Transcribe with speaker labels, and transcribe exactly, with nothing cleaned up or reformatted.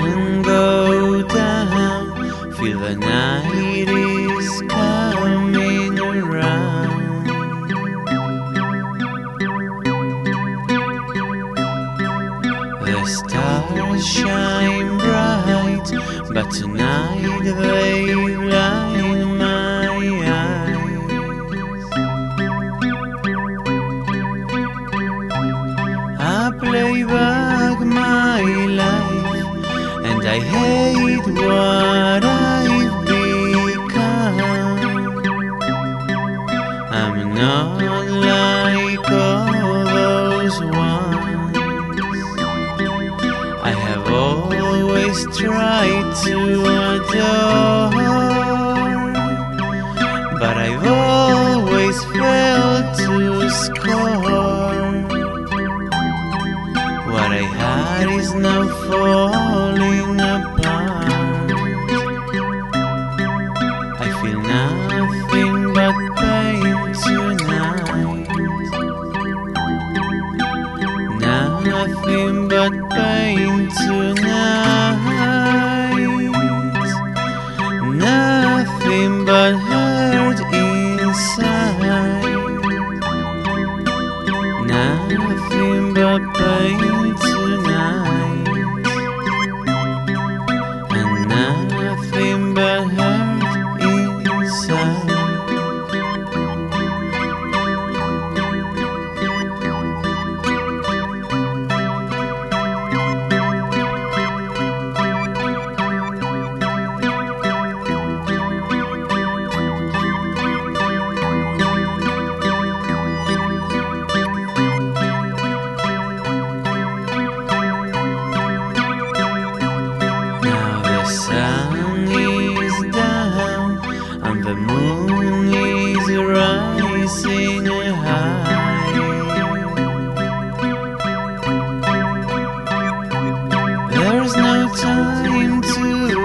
Speaker 1: sun go down, feel the night is coming around. The stars shine bright, but tonight they blind my eyes. I play back my life, and I hate what I've become. I'm not like all those ones. I have always tried to adore, but I've always failed to score. What I had is now falling apart. I feel nothing but pain tonight. Nothing but pain tonight. Nothing but hurt inside. Nothing but pain tonight. And nothing but hurt inside. The moon is rising high. There's no time to